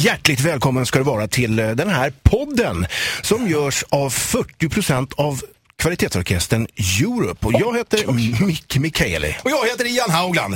Hjärtligt välkommen ska du vara till den här podden som görs av 40% av kvalitetsorkestern Europe. Och jag heter Mick Mikaeli. Och jag heter Ian Haugland.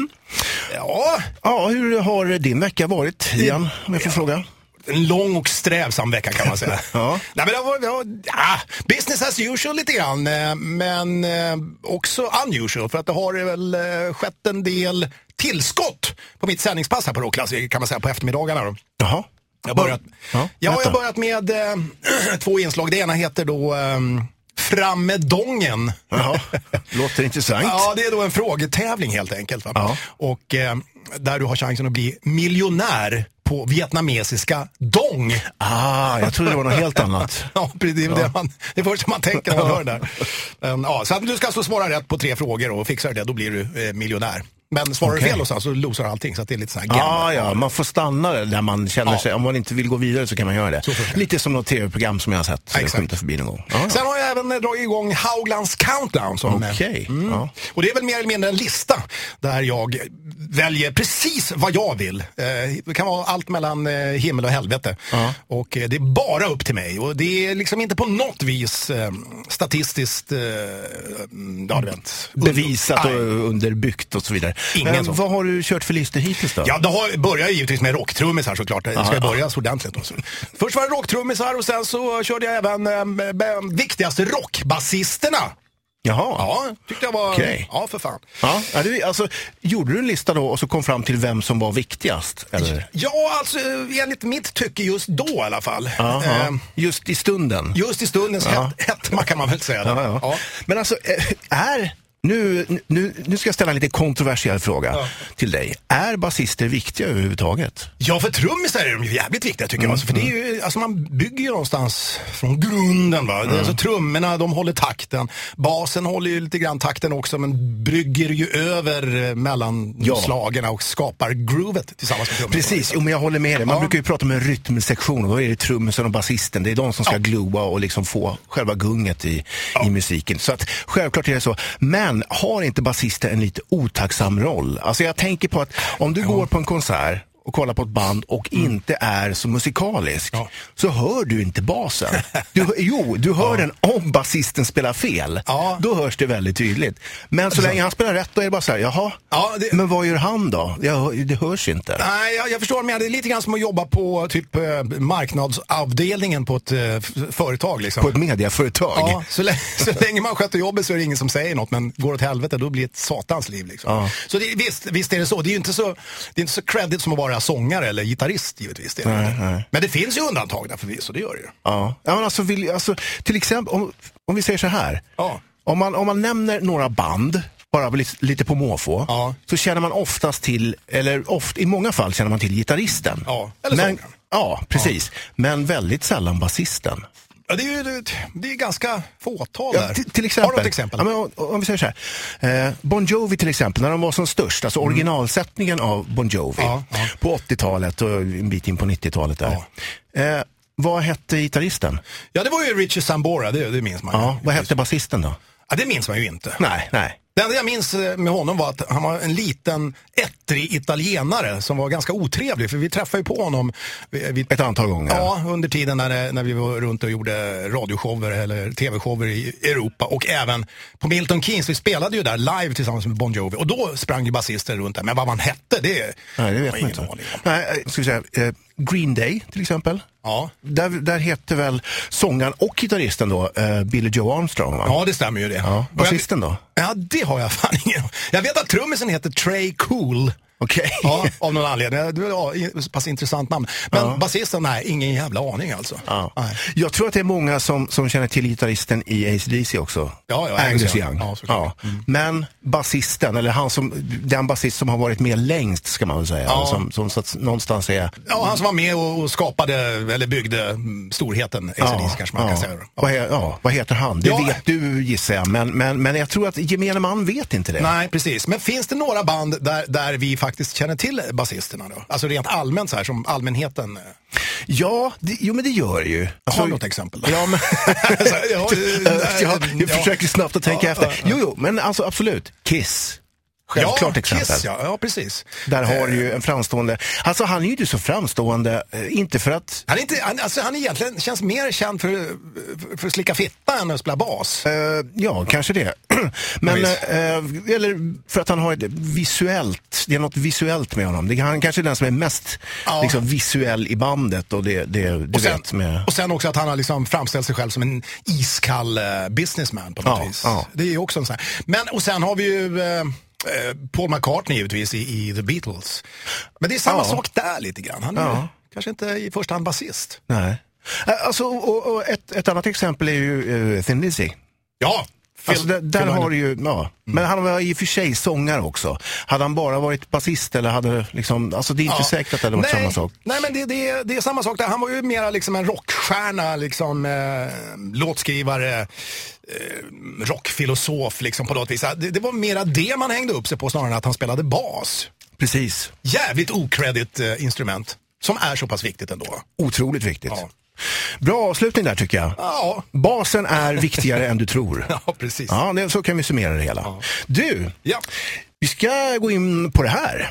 Ja, hur har din vecka varit, Ian, om jag får fråga? En lång och strävsam vecka kan man säga. Ja. Nej, men det var business as usual lite grann, men också unusual, för att det har väl skett en del tillskott på mitt sändningspass här på Rockklassiker, kan man säga, på eftermiddagarna då. Jaha. Jag har börjat med 2 inslag. Det ena heter då Fram med dongen. Jaha, låter intressant. Ja, det är då en frågetävling helt enkelt. Va? Ja. Och där du har chansen att bli miljonär på vietnamesiska dong. Jag trodde det var något helt annat. Ja, det är det första man tänker när man hör det där. Så att du ska alltså svara rätt på 3 frågor och fixar det, då blir du miljonär. Men svarar du fel och så losar allting, så att det är lite så här ja, man får stanna där man känner sig. Om man inte vill gå vidare så kan man göra det. Lite som något tv-program som jag har sett. Exakt. Förbi någon gång. Sen har jag även dragit igång Hauglands Countdown. Och det är väl mer eller mindre en lista där jag väljer precis vad jag vill. Det kan vara allt mellan himmel och helvete. Och det är bara upp till mig. Och det är liksom inte på något vis statistiskt bevisat och underbyggt och så vidare. Vad har du kört för listor hittills då? Ja, det börjar givetvis med rocktrummisar såklart. Det ska börja så ordentligt också. Först var det rocktrummisar och sen så körde jag även viktigaste rockbasisterna. Jaha. Ja, tyckte jag var... Okay. Ja, för fan. Ja, alltså, gjorde du en lista då och så kom fram till vem som var viktigast? Eller? Ja, alltså enligt mitt tycke just då i alla fall. Just i stunden? Just i stundens hett, kan man väl säga. Ja. Men alltså, Nu ska jag ställa en lite kontroversiell fråga till dig. Är basister viktiga överhuvudtaget? Ja, för trummisar är de ju jävligt viktiga tycker jag. För det är ju, alltså man bygger ju någonstans från grunden, va? Det är alltså trummorna, de håller takten. Basen håller ju lite grann takten också, men brygger ju över mellan slagerna och skapar groovet tillsammans med trummorna. Precis, men jag håller med dig. Man brukar ju prata om en rytmsektion och då är det trummisen och basisten. Det är de som ska glua och liksom få själva gunget i musiken. Så att självklart är det så. Men har inte basister en lite otacksam roll? Alltså jag tänker på att om du går på en konsert och kollar på ett band och inte är så musikalisk så hör du inte basen. Du hör den om basisten spelar fel. Då hörs det väldigt tydligt. Men så länge han spelar rätt då är det bara så här, men vad gör han då? Det hörs inte. Nej, jag förstår, men det är lite grann som att jobba på typ marknadsavdelningen på ett företag liksom. På ett mediaföretag. Ja, så länge man sköter jobbet så är det ingen som säger något, men går åt helvete då blir det ett satans liv liksom. Så visst är det så. Det är ju inte så credit som att vara sångare eller gitarrist givetvis. Nej. Men det finns ju undantag där förvisso, det gör det ju. Ja, men alltså till exempel om vi säger så här. Om man nämner några band bara lite på måfå så känner man oftast till, eller i många fall känner man till gitarristen. Ja, eller sångaren. Ja, precis. Men väldigt sällan basisten. Ja, det är ganska fåtal där. Till exempel. Har du något exempel? Ja, men om vi säger så här. Bon Jovi till exempel, när de var som störst, alltså originalsättningen av Bon Jovi på 80-talet och en bit in på 90-talet där. Vad hette gitarristen? Ja, det var ju Richie Sambora, det minns man. Ja, vad hette basisten då? Ja, det minns man ju inte. Nej. Det enda jag minns med honom var att han var en liten ettrig italienare som var ganska otrevlig, för vi träffade ju på honom ett antal gånger. Ja, under tiden när vi var runt och gjorde radioshower eller tv-shower i Europa, och även på Milton Keynes. Vi spelade ju där live tillsammans med Bon Jovi och då sprang ju basister runt där, men vad man hette, det vet man inte. Nej, ska vi säga Green Day till exempel. Ja. Där heter väl sångaren och gitarristen då Billy Joe Armstrong, va? Ja, det stämmer ju det. Ja. Basisten då? Ja, det har jag fan ingen. Jag vet att trummisen heter Trey Cool. Okej. Ja, av någon anledning. Det var pass intressant namn. Men basisten, nej, ingen jävla aning alltså. Nej. Jag tror att det är många som känner till gitarristen i AC/DC också. Angus Young. Men basisten, eller den basist som har varit med längst, ska man väl säga. Som så att någonstans är... Ja, han som var med och skapade, eller byggde storheten AC/DC, kanske man kan säga. Vad heter han? Det vet du, gissar jag. Men jag tror att gemene man vet inte det. Nej, precis. Men finns det några band där vi faktiskt känner till basisterna då? Alltså rent allmänt så här, som allmänheten... Ja, men det gör det ju. Alltså, har du något exempel då? Ja, men... jag försöker snabbt att tänka efter. Jo, men alltså absolut. Kiss. Självklart exempel. Kiss, ja, precis. Där har du ju en framstående... Alltså han är ju inte så framstående, inte för att... Han egentligen känns mer känd för att slicka fitta än att spela bas. Ja, kanske det. Men, eller för att han har ett visuellt... Det är något visuellt med honom. Han kanske är den som är mest liksom, visuell i bandet. Och och sen också att han har liksom framställt sig själv som en iskall businessman på något vis. Ja. Det är ju också en sån här... Och sen har vi ju... Paul McCartnney givetvis i The Beatles. Men det är samma sak där lite grann. Han är kanske inte i första hand basist. Nej. Alltså, och ett annat exempel är ju Thin Lizzy. Ja, alltså, där har du ju, men han var i och för sig sångare också. Hade han bara varit basist eller hade liksom, alltså det är inte säkert att det hade varit samma sak. Nej, men det är samma sak där. Han var ju mera liksom en rockstjärna, liksom låtskrivare, rockfilosof liksom på något vis. Det var mera det man hängde upp sig på snarare än att han spelade bas. Precis. Jävligt okredit instrument som är så pass viktigt ändå. Otroligt viktigt. Ja. Bra avslutning där tycker jag. Ja. Basen är viktigare än du tror. Ja, precis. Ja, så kan vi summera det hela. Ja. Du, vi ska gå in på det här.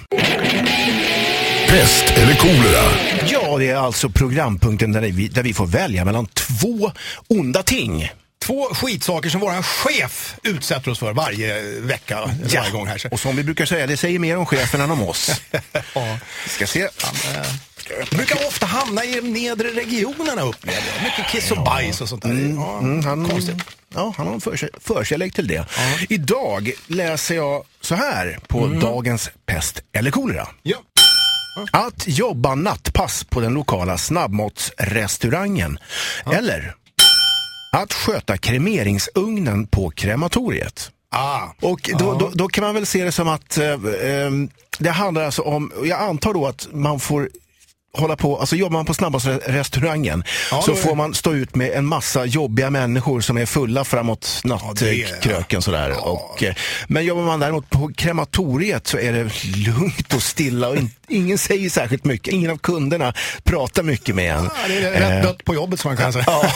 Pest eller kolera? Ja, det är alltså programpunkten där vi får välja mellan två onda ting. Två skitsaker som våran chef utsätter oss för varje vecka, varje gång här. Och som vi brukar säga, det säger mer om chefen än om oss. Vi ska se. Han brukar ofta hamna i de nedre regionerna upplever jag. Mycket kiss och bajs och sånt där. Konstigt. Ja, han har en förkärlek till det. Ja. Idag läser jag så här på dagens pest eller kolera. Ja. Att jobba nattpass på den lokala snabbmatsrestaurangen. Eller att sköta kremeringsugnen på krematoriet. Och då kan man väl se det som att det handlar alltså om, jag antar då att man får hålla på, alltså jobbar man på snabbmatsrestaurangen så får man stå ut med en massa jobbiga människor som är fulla framåt nattkröken sådär. Men jobbar man däremot på krematoriet så är det lugnt och stilla och ingen säger särskilt mycket. Ingen av kunderna pratar mycket med en. Det är rätt dött på jobbet som man kan säga.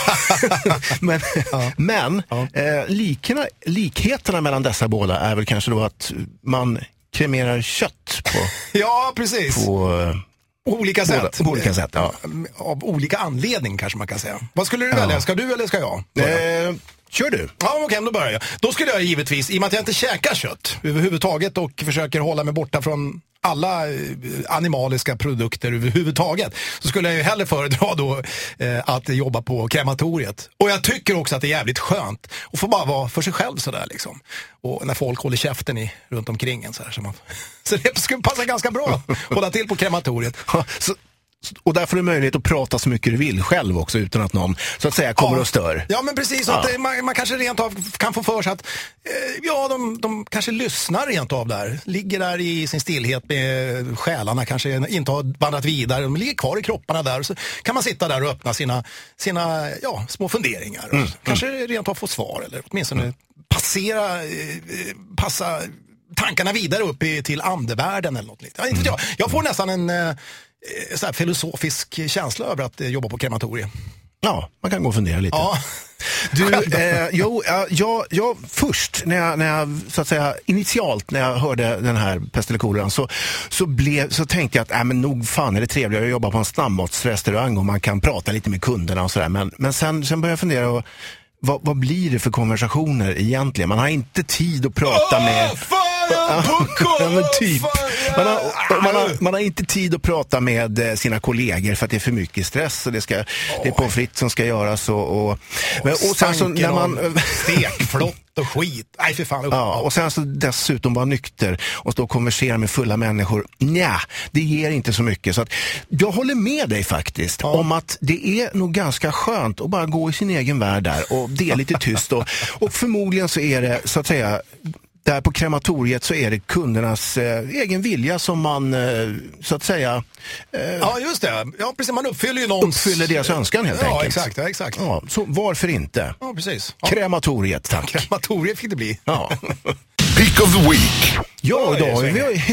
Men likheterna mellan dessa båda är väl kanske då att man kremerar kött på... Ja, precis. Olika sätt. På olika sätt, ja. Av olika anledning kanske man kan säga. Vad skulle du välja? Ska du eller ska jag? Kör du. Ja, okej, då börjar jag. Då skulle jag givetvis, i och med att jag inte käkar kött överhuvudtaget och försöker hålla mig borta från alla animaliska produkter överhuvudtaget, så skulle jag ju hellre föredra då att jobba på krematoriet. Och jag tycker också att det är jävligt skönt att få bara vara för sig själv sådär liksom. Och när folk håller käften runt omkring en sådär. Så det skulle passa ganska bra att hålla till på krematoriet. Och där får du möjlighet att prata så mycket du vill själv också utan att någon så att säga kommer och stör. Ja, men precis. Att man kanske rent av kan få för sig att de kanske lyssnar rent av där. Ligger där i sin stillhet med själarna, kanske inte har vandrat vidare. De ligger kvar i kropparna där. Så kan man sitta där och öppna sina små funderingar. Kanske rent av få svar eller åtminstone passa tankarna vidare upp till andevärlden eller något liknande. Jag får nästan en så här filosofisk känsla över att jobba på krematoriet. Ja, man kan gå och fundera lite. Ja. Jag först när jag så att säga initialt när jag hörde den här pest eller koleran så tänkte jag att men nog fan är det trevligare att jobba på en snabbmatsrestaurang och man kan prata lite med kunderna och sådär. Men sen började jag fundera vad blir det för konversationer egentligen? Man har inte tid att prata med... men typ. Man har inte tid att prata med sina kollegor för att det är för mycket stress och det är på fritt som ska göras och sen så när man stekflott och skit. Nej, för fan. Och sen så dessutom vara nykter och stå och konversera med fulla människor. Nja, det ger inte så mycket. Så att jag håller med dig faktiskt om att det är nog ganska skönt att bara gå i sin egen värld där och det är lite tyst och förmodligen så är det så att säga där på krematoriet så är det kundernas egen vilja som man så att säga ja, just det. Ja, precis. Man uppfyller deras önskan helt enkelt. Ja, exakt. Ja, så varför inte? Ja, precis. Ja. Krematoriet, tack. Krematoriet fick det bli. Ja. Pick of the Week. Ja, idag har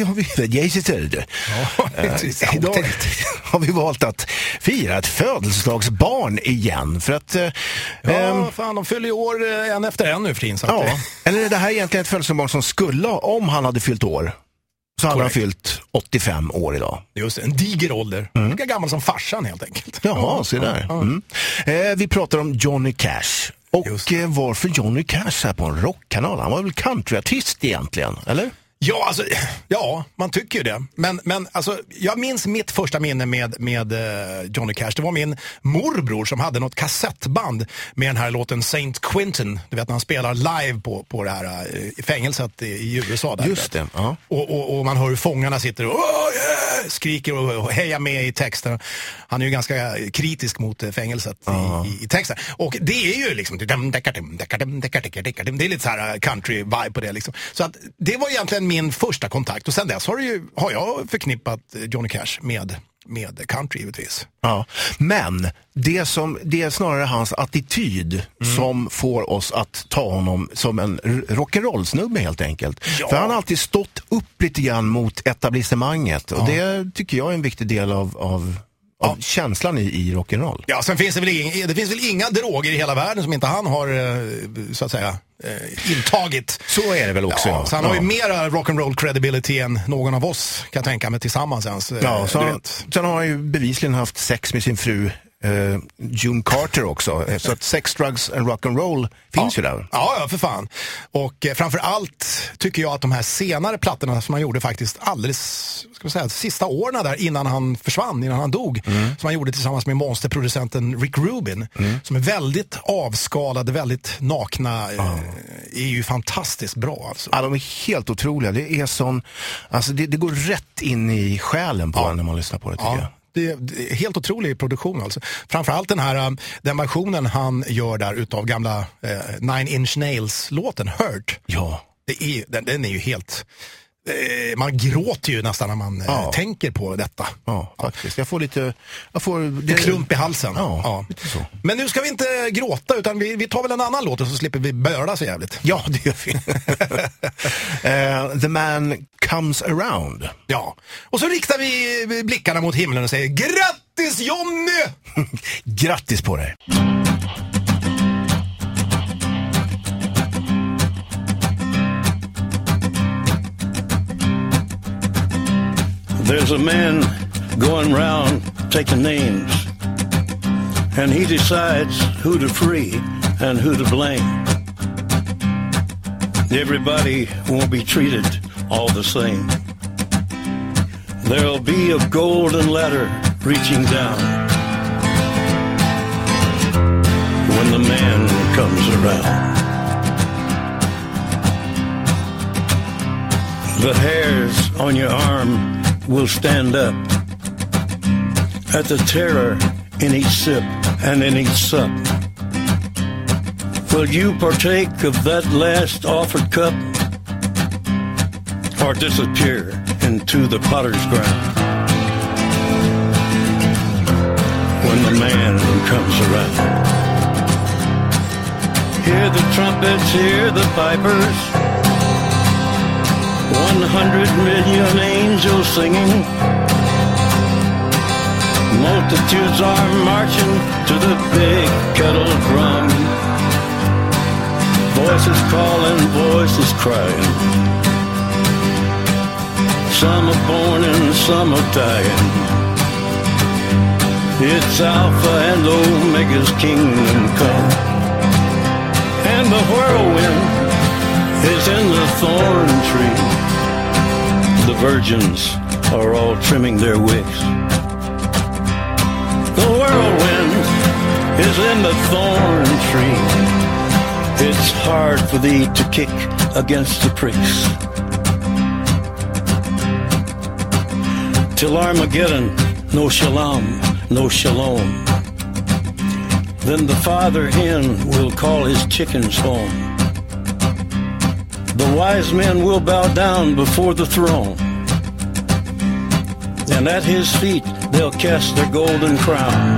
vi valt att fira ett födelsedagsbarn igen. För att, de fyller ju år en efter en nu för tiden. Eller är det här egentligen ett födelsedagsbarn som skulle, om han hade fyllt år, så hade han fyllt 85 år idag. Just det, en diger ålder. Lika gammal som farsan helt enkelt. Jaha, se där. Vi pratar om Johnny Cash. Och varför Johnny Cash här på en rockkanal? Han var väl countryartist egentligen, eller? Ja, man tycker ju det. Men alltså, jag minns mitt första minne med Johnny Cash. Det var min morbror som hade något kassettband med den här låten Saint Quentin. Du vet när han spelar live på det här fängelset i USA. Där, just det, ja. Och man hör hur fångarna sitter och skriker och hejar med i texten. Han är ju ganska kritisk mot fängelset i texten. Och det är ju liksom det är lite så här country-vibe på det liksom. Så att det var egentligen min första kontakt. Och sen dess har jag förknippat Johnny Cash med country givetvis. Ja, men det är snarare hans attityd som får oss att ta honom som en rock'n'roll-snubbe helt enkelt. Ja. För han har alltid stått upp lite grann mot etablissemanget. Och det tycker jag är en viktig del av känslan i rock'n'roll. Ja, sen finns det finns väl inga droger i hela världen som inte han har så att säga intagit. Så är det väl också. Ja, så han har ju mera rock'n'roll credibility än någon av oss kan tänka mig tillsammans ens. Sen har han ju bevisligen haft sex med sin fru June Carter också. Så att sex, drugs and rock'n'roll finns ju där. Ja, för fan. Och framförallt tycker jag att de här senare plattorna som han gjorde faktiskt alldeles, sista åren där innan han försvann, innan han dog, som han gjorde tillsammans med monsterproducenten Rick Rubin, som är väldigt avskalade, väldigt nakna, är ju fantastiskt bra alltså. Ja, de är helt otroliga. Det är sån, alltså det går rätt in i själen på när man lyssnar på det, tycker jag. Det är helt otrolig produktion alltså. Framförallt den versionen han gör där utav gamla Nine Inch Nails-låten Hurt. Ja. Den är ju helt... man gråter ju nästan när man tänker på detta. Ja, faktiskt. Jag får klump i halsen. Ja. Lite så. Men nu ska vi inte gråta, utan vi tar väl en annan låt och så slipper vi börda så jävligt. Ja, det gör vi. The Man Comes Around. Ja, och så riktar vi blickarna mot himlen och säger grattis Johnny! Grattis på dig! There's a man going round taking names, and he decides who to free and who to blame. Everybody won't be treated all the same. There'll be a golden ladder reaching down when the man comes around. The hairs on your arm will stand up at the terror in each sip and in each sup. Will you partake of that last offered cup, or disappear into the potter's ground when the man comes around? Hear the trumpets, hear the pipers, 100 million angels singing. Multitudes are marching to the big kettle drum. Voices calling, voices crying. Some are born and some are dying. It's Alpha and Omega's kingdom come. And the whirlwind is in the thorn tree. The virgins are all trimming their wicks. The whirlwind is in the thorn tree. It's hard for thee to kick against the pricks. Till Armageddon, no shalom, no shalom. Then the father hen will call his chickens home. The wise men will bow down before the throne, and at his feet they'll cast their golden crowns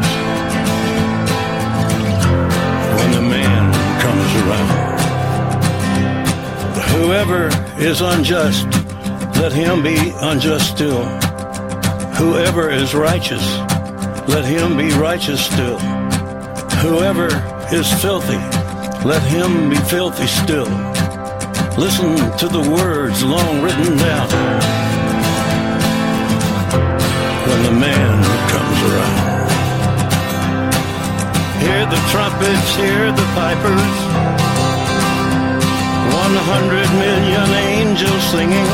when the man comes around. Whoever is unjust, let him be unjust still. Whoever is righteous, let him be righteous still. Whoever is filthy, let him be filthy still. Listen to the words long written down when the man comes around. Hear the trumpets, hear the pipers, 100 million angels singing.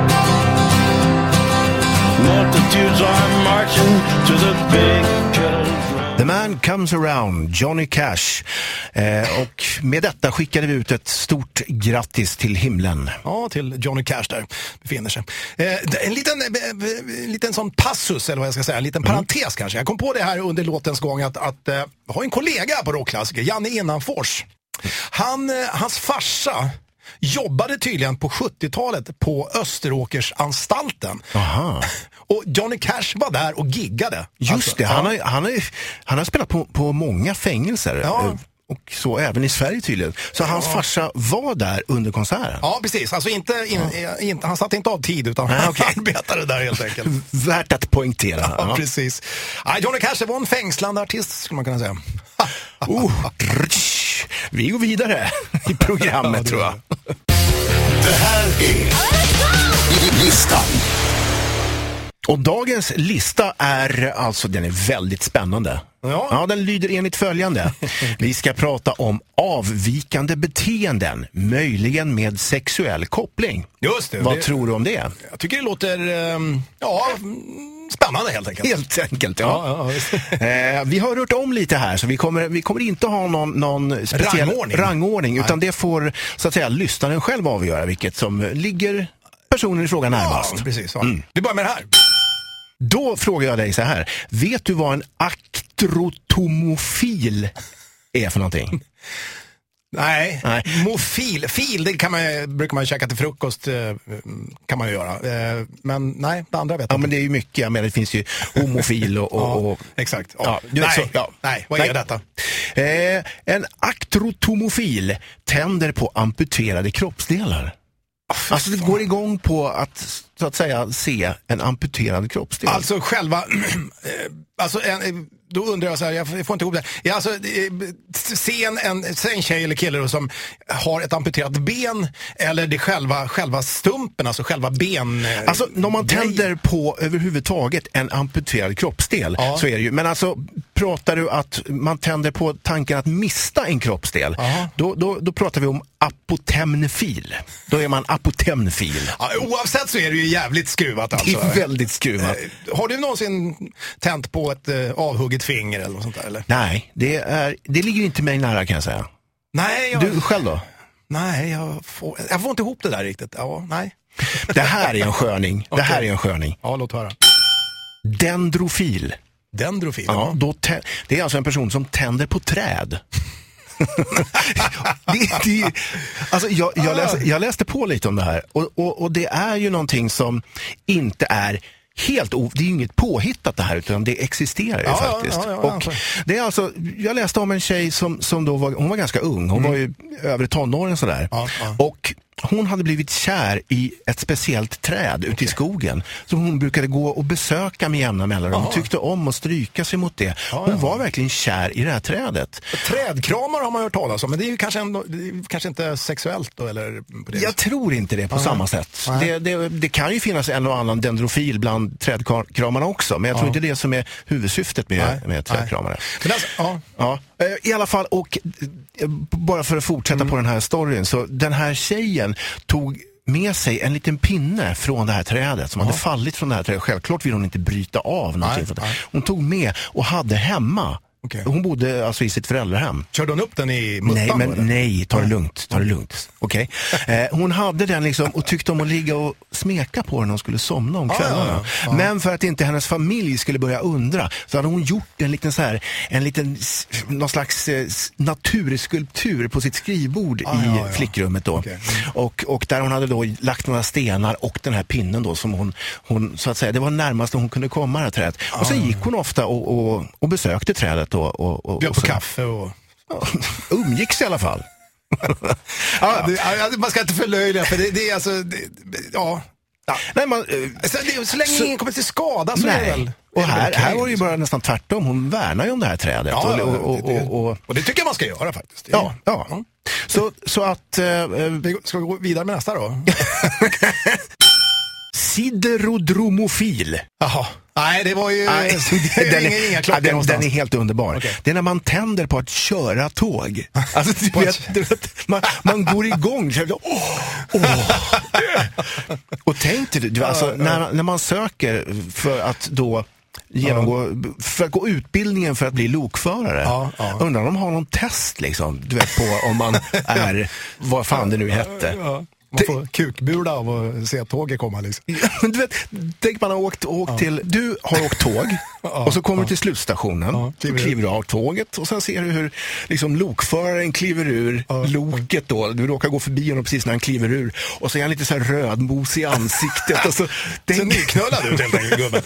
Multitudes are marching to the big kettle drum. The Man Comes Around, Johnny Cash. Och med detta skickade vi ut ett stort grattis till himlen. Ja, till Johnny Cash där befinner sig. En liten sån passus, eller vad jag ska säga, en liten parentes kanske. Jag kom på det här under låtens gång att ha en kollega på rockklassiker, Janne Innanfors. Hans farsa jobbade tydligen på 70-talet på Österåkersanstalten. Aha. Och Johnny Cash var där och giggade. Just det, han har spelat på många fängelser. Ja. Och så även i Sverige tydligen. Så hans farsa var där under konserten. Ja, precis. Alltså han satt inte av tid utan han arbetade där helt enkelt. Värt att poängtera. Ja, precis. Johnny Cash var en fängslande artist skulle man kunna säga. Vi går vidare i programmet tror jag. Det här är listan. Och dagens lista är alltså, den är väldigt spännande. Ja, den lyder enligt följande. Vi ska prata om avvikande beteenden, möjligen med sexuell koppling. Just det. Vad tror du om det? Jag tycker det låter spännande helt enkelt. Helt enkelt, ja. Vi har rört om lite här så vi kommer inte ha någon speciell rangordning utan det får så att säga lyssnaren själv avgöra vilket som ligger personen i frågan närmast. Ja, precis. Ja. Vi börjar med det här. Då frågar jag dig så här. Vet du vad en aktrotomofil är för någonting? Nej. Fil, det brukar man käka till frukost, kan man ju göra. Men nej, det andra vet jag inte. Men det är ju mycket, jag menar, det finns ju homofil och exakt. Ja. Nej, vad är detta? En aktrotomofil tänder på amputerade kroppsdelar. Alltså det går igång på att så att säga se en amputerad kroppsdel. Alltså själva då undrar jag så här, jag får inte ihop det. Alltså se en tjej eller kille då, som har ett amputerat ben eller det själva stumpen, alltså själva ben. Alltså när man tänder på överhuvudtaget en amputerad kroppsdel så är det ju, men alltså pratar du att man tänder på tanken att mista en kroppsdel, då pratar vi om apotemnefil. Då är man apotemnefil. Ja, oavsett så är det ju jävligt skruvat alltså. Det är väldigt skruvat. Har du någonsin tänt på ett avhugget finger eller något sånt där, eller? Nej, det ligger inte mig nära kan jag säga. Nej, du själv då? Nej, jag får inte ihop det där riktigt. Ja, nej. Det här är en sköning. Okay. Det här är en sköning. Ja, låt höra. Dendrofil. Dendrofil? Ja, det är alltså en person som tänder på träd. Alltså jag läste på lite om det här och det är ju någonting som inte är helt det är ju inget påhittat det här utan det existerar ju faktiskt. Och det är alltså, jag läste om en tjej som då hon var ganska ung, hon var ju över tonåren sådär. Och hon hade blivit kär i ett speciellt träd ute i skogen. Så hon brukade gå och besöka med jämna mellanrum. Hon tyckte om att stryka sig mot det. Hon var verkligen kär i det här trädet. Trädkramar har man hört talas om, men det är ju kanske inte sexuellt då, eller på det. Jag tror inte det på samma sätt. Det kan ju finnas en och annan dendrofil bland trädkramarna också, men jag tror inte det som är huvudsyftet med trädkramare. Men alltså, i alla fall, och bara för att fortsätta på den här storyn, så den här tjejen tog med sig en liten pinne från det här trädet som hade fallit från det här trädet. Självklart vill hon inte bryta av någonting. Hon tog med och hade hemma. Okay. Hon bodde alltså i sitt föräldrahem. Körde hon upp den i muttan? Nej, ta det lugnt. Okay. Hon hade den liksom och tyckte om att ligga och smeka på den när hon skulle somna om kvällarna. Men för att inte hennes familj skulle börja undra så hade hon gjort någon slags naturskulptur på sitt skrivbord i flickrummet då. Okay. Och där hon hade då lagt några stenar och den här pinnen då som hon så att säga, det var närmast hon kunde komma det här trädet. Och sen gick hon ofta och besökte trädet och bjöd på kaffe och umgicks i alla fall. Man ska inte förlöjliga, för det är alltså... Ja. Nej, så länge ingen kommer till skada så är det väl... Och här var det ju bara nästan tvärtom. Hon värnar ju om det här trädet. Och det tycker jag man ska göra faktiskt. Ja. Så att... Ska vi gå vidare med nästa då? Siderodromofil. Jaha. Nej, det var ju... inga klockor någonstans. Den är helt underbar. Okay. Det är när man tänder på att köra tåg. Alltså, du vet, man går igång. Och tänk dig, alltså, när man söker för att då för att gå utbildningen för att bli lokförare. Undrar om de har någon test liksom, du vet, på om man är vad fan det nu hette. Man får kukbula av att se tåget komma liksom. Men du vet, tänk man har åkt till... Du har åkt tåg och så kommer du till slutstationen. Kliver av tåget och sen ser du hur liksom lokföraren kliver ur loket då. Du råkar gå förbi honom precis när han kliver ur. Och så är han lite så här rödmos i ansiktet. Och så nyknullad ut helt enkelt, gubben.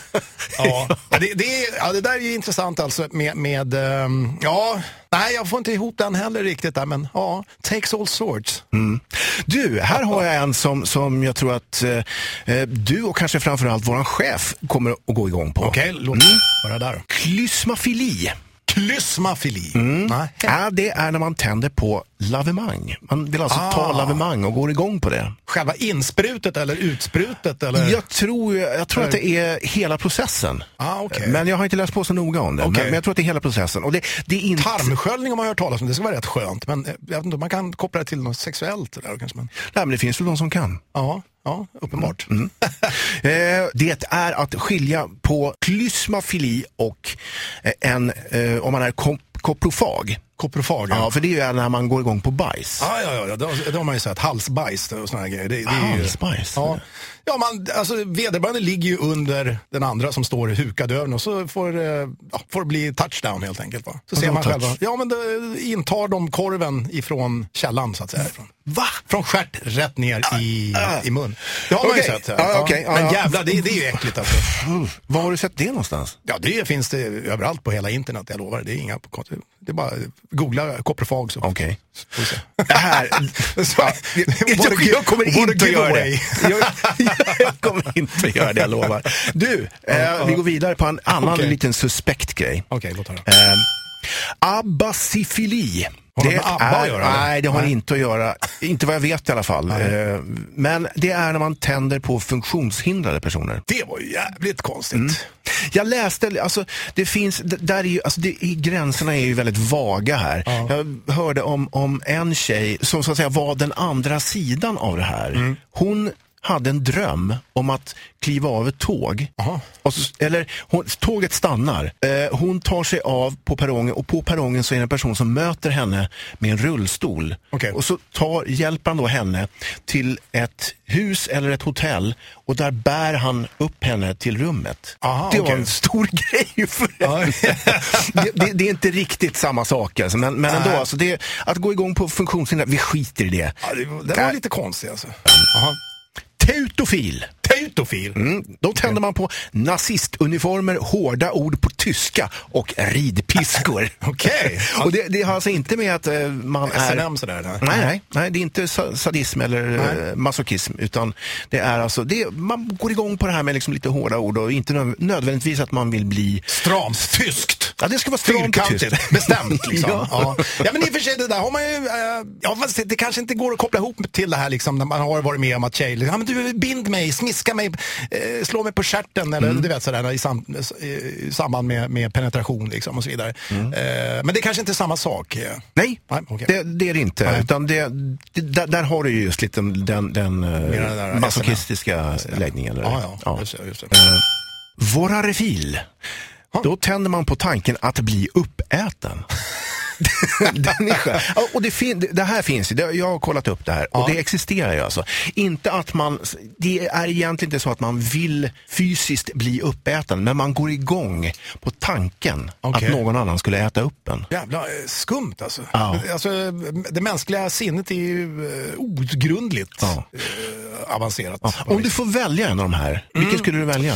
Det där är ju intressant alltså med nej, jag får inte ihop den heller riktigt där, men takes all sorts. Du, här har jag en som jag tror att du och kanske framförallt våran chef kommer att gå igång på. Okej, låt vara där. Klysmafili. Klysmafili? Ja, det är när man tänder på lavemang. Man vill alltså ta lavemang och går igång på det. Själva insprutet eller utsprutet? Eller? Jag tror att det är hela processen. Okay. Men jag har inte läst på så noga om det. Okay. Men jag tror att det är hela processen. Och det är inte... Tarmsköljning har man hört talas om, det ska vara rätt skönt. Men jag vet inte om man kan koppla det till något sexuellt. Där, kanske man... Nej, men det finns väl de som kan. Ja, uppenbart. Det är att skilja på klysmafili och om man är koprofag. Koprofag, ja. För det är ju när man går igång på bajs. Ja. Då har man ju sett halsbajs och såna här grejer. Det är halsbajs? Ja, alltså vederbörande ligger ju under den andra som står hukad över och så får det bli touchdown helt enkelt. Va? Så ser man själva. Ja, men då intar de korven ifrån källan så att säga. Va? Från stjärt rätt ner i mun. Det har man ju sett. Men jävlar, det är ju äckligt alltså. Var har du sett det någonstans? Ja, det finns det överallt på hela internet, jag lovar. Det är inga det är bara googla koprofag så. Okej. Det här jag kommer inte att göra det. Jag kommer inte att göra det, jag lovar. Du, vi går vidare på en annan liten suspekt grej. Okej, låt höra. Abbasifili. Har det med ABBA att göra? Nej, det har inte att göra. Inte vad jag vet i alla fall. Men det är när man tänder på funktionshindrade personer. Det var ju jävligt konstigt. Jag läste, alltså det finns, där är ju, alltså gränserna är ju väldigt vaga här. Jag hörde om en tjej som så att säga var den andra sidan av det här. Hon hade en dröm om att kliva av ett tåg. Tåget stannar. Hon tar sig av på perrongen och på perrongen så är det en person som möter henne med en rullstol. Och så hjälper han då henne till ett hus eller ett hotell och där bär han upp henne till rummet. Det var en stor grej för det är inte riktigt samma sak alltså, men ändå alltså, det, att gå igång på funktionshinder, vi skiter i det. Det var lite konstigt alltså. Teutofil. Då tänder man på nazistuniformer, hårda ord på tyska och ridpiskor. Okej. Och det har alltså inte med att man SNM sådär. Nej, det är inte sadism eller masochism, utan det är alltså man går igång på det här med liksom lite hårda ord och inte nödvändigtvis att man vill bli stramt tyskt. Ja, det ska vara stramt tyskt. Bestämt liksom. Ja, men i och för sig det där har man ju det kanske inte går att koppla ihop till det här liksom när man har varit med om att tjej men du bind mig, smiska mig, slå mig på stjärten eller du vet sådär i samband med penetration liksom och så vidare. Men det är kanske inte är samma sak. Nej, okay. det är det inte. Nej. Utan där har du ju just lite den masochistiska läggningen. Just det. Vorarefil. Då tänder man på tanken att bli uppäten. Och det här finns ju, jag har kollat upp det här och det existerar ju alltså. Inte att det är egentligen inte så att man vill fysiskt bli uppäten, men man går igång på tanken att någon annan skulle äta upp en. Jävla skumt alltså. Alltså det mänskliga sinnet är ju outgrundligt avancerat. Om du får välja en av de här, vilken skulle du välja?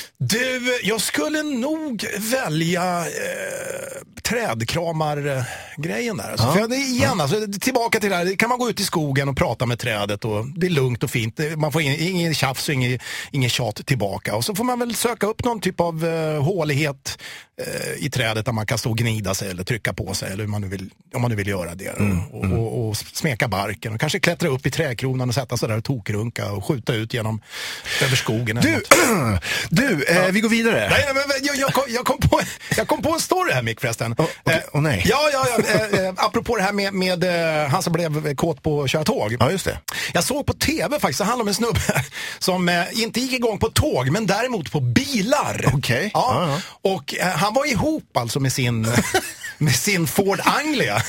Du, jag skulle nog välja trädkramar grejen där. Alltså, för det är igen, alltså, tillbaka till det här. Kan man gå ut i skogen och prata med trädet och det är lugnt och fint. Man får ingen tjafs och ingen tjat tillbaka. Och så får man väl söka upp någon typ av hålighet i trädet där man kan stå och gnida sig eller trycka på sig eller om man nu vill göra det. Och smeka barken och kanske klättra upp i träkronan och sätta sig där och tokrunka och skjuta ut över skogen. Vi går vidare. Nej, men jag kom på en story här, Mick, förresten. Nej. Ja, apropå det här med han som blev kåt på att köra tåg. Ja, just det. Jag såg på tv faktiskt, det handlar om en snubbe som inte gick igång på tåg, men däremot på bilar. Okej. Ja. Och han var ihop alltså med sin Ford Anglia.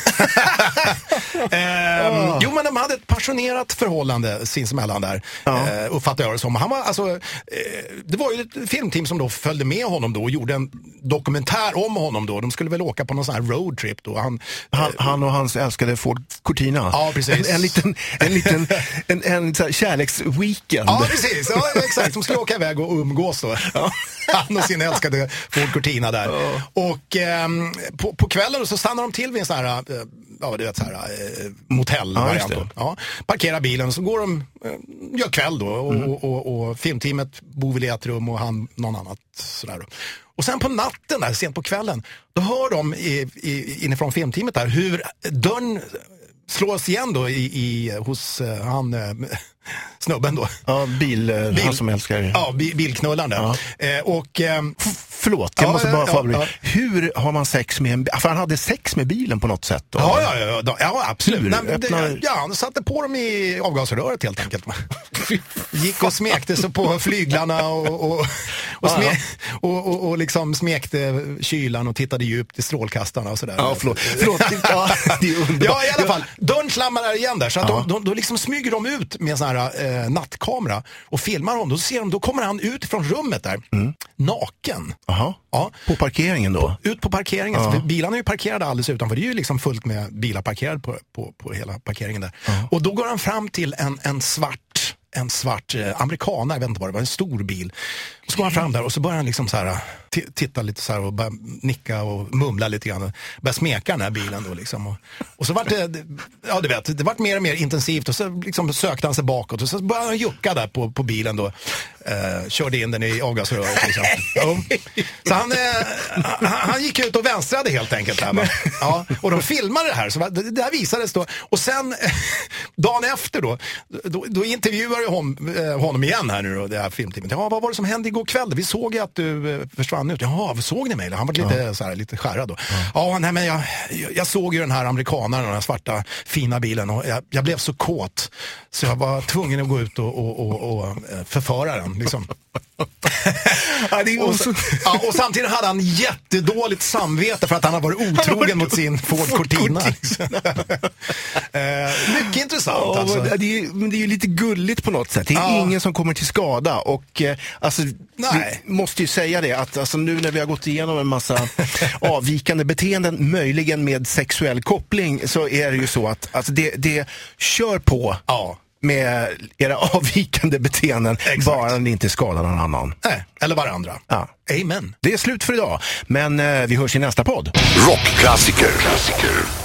Jo, men de hade ett passionerat förhållande sinsemellan där. Uppfattar jag det som. Han var, alltså, det var ju ett filmteam som då följde med honom då och gjorde en dokumentär om honom då. De skulle väl åka på någon sån här roadtrip då. Han och hans älskade Ford Cortina. Ja, precis. En liten kärleksweekend. Ja, precis. Ja, exakt. De skulle åka iväg och umgås då. Han och sin älskade Ford Cortina där. Och på kvällen så stannar de till vid en sån här motellvariant. Parkerar bilen och så går de, gör kväll då och filmteamet bor väl i ett rum och han någon annat sådär då. Och sen på natten där, sent på kvällen, då hör de inifrån filmteamet där hur dörren slås igen då hos han snubben då. Ja, han som älskar. Ja, bilknullande. Förlåt, jag måste bara få hur har man sex med för han hade sex med bilen på något sätt? Ja, absolut. Han satte på dem i avgasröret helt enkelt. Gick och smekte sig på flyglarna och liksom smekte kylan och tittade djupt i strålkastarna och sådär. Ja, förlåt. Det är underbart. Ja, i alla fall. Dörren slammar igen där så att då liksom smyger de ut med en sån här nattkamera och filmar honom. Då kommer han ut från rummet där naken. Aha. Ja. På parkeringen då? Ut på parkeringen. Ja. Bilarna är ju parkerade alldeles utanför. Det är ju liksom fullt med bilar parkerade på hela parkeringen där. Och då går han fram till en svart amerikaner, jag vet inte vad det var, en stor bil. Och så går han fram där och så börjar han liksom så här titta lite så här och börja nicka och mumla lite grann och börja smeka den här bilen då liksom. Och så vart det vart mer och mer intensivt och så liksom sökte han sig bakåt och så började han jucka där på bilen då. Körde in den i avgasröret liksom. Så han gick ut och vänstrade helt enkelt där, ja, och de filmade det här så det där visades då och sen dagen efter då intervjuade jag honom igen här nu då, det här filmteamet. Ja, vad var det som hände igår kväll? Vi såg ju att du försvann ut. Jaha, såg ni mig? Han var lite så här, lite skärrad då. Ja, nej, men jag såg ju den här amerikanaren, den här svarta fina bilen och jag blev så kåt så jag var tvungen att gå ut och förföra den liksom. Och samtidigt hade han jättedåligt samvete för att han har varit otrogen mot sin Ford Cortina. Mycket intressant alltså. Det är ju lite gulligt på något sätt. Det är ingen som kommer till skada och alltså, vi måste ju säga det att alltså, nu när vi har gått igenom en massa avvikande beteenden, möjligen med sexuell koppling, så är det ju så att alltså, det kör på med era avvikande beteenden. Exakt. Bara ni inte skadar någon annan. Nej, eller varandra. Ja. Amen. Det är slut för idag, men vi hörs i nästa podd. Rockklassiker.